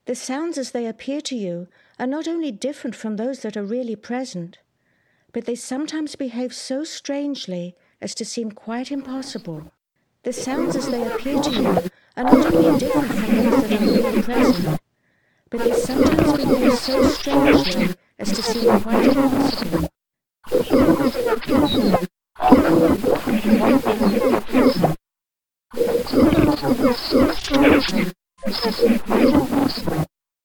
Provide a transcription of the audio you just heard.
The sounds as they appear to you are not only different from those that are really present, but they sometimes behave so strangely as to seem quite impossible. The sounds as they appear to you are not only different from those that are really present, but they sometimes behave so strangely as to seem quite impossible.